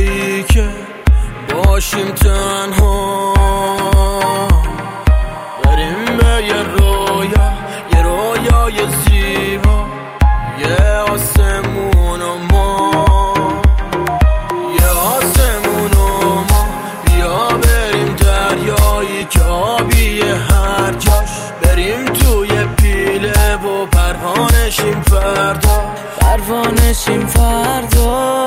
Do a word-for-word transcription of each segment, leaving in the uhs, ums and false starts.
جایی که باشیم تنها، بریم به یه رویا، یه رویای زیبا، یه آسمون و ما، یه آسمون و ما. بیا بریم دریایی که آبیه هر جاش، بریم توی پیله و پروانشیم فردا، پروانشیم فردا.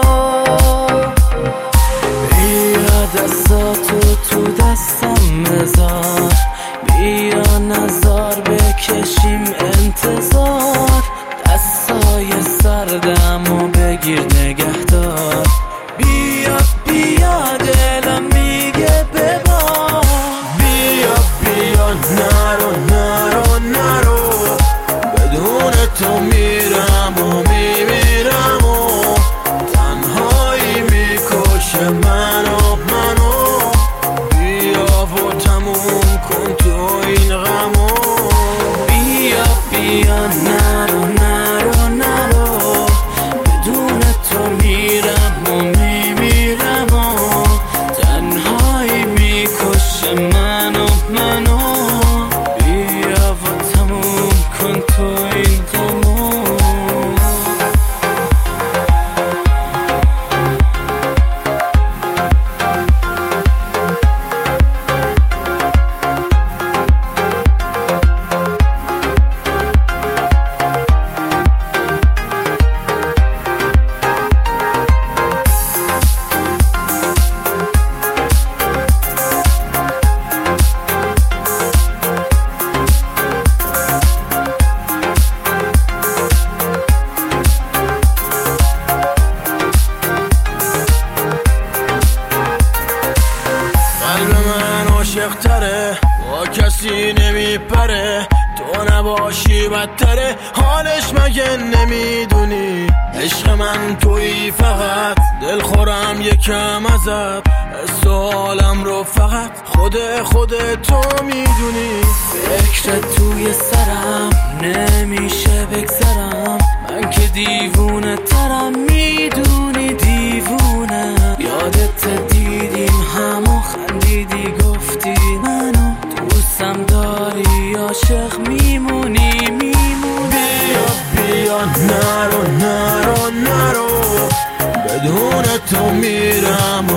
بیا دستاتو تو دستم بذار، بیا نظر بکشیم انتظار، دستای سردم و بگیر نگهدار. بیا بیا دلم میگه ببار، بیا بیا نرو نرو نرو، بدون تو میرم و میمیرم و تنهایی میکشه منو منو. بیا و تموم کن تو این غمو، بیا بیا نرو نرو نرو، بدون تو میرم و میمیرم و تنهایی میکشه منو منو. بیا و تموم کن تو این غمو. قلب من عاشق تره، با کسی نمیپره، تو نباشی بدتره. حالش مگه نمیدونی عشق من تویی فقط، دل خورم یکم ازت، حس و حالم رو فقط خود خود تو میدونی. فکر توی سرم نمیشه بگذرم، من که دیوونه ترم میدونی دیوونه. یادت دیدیم همو خندیدی گفتی منو دوستم داری، عاشق میمونی میمونی. بیا بیا نرو نرو نرو، بدون تو میرم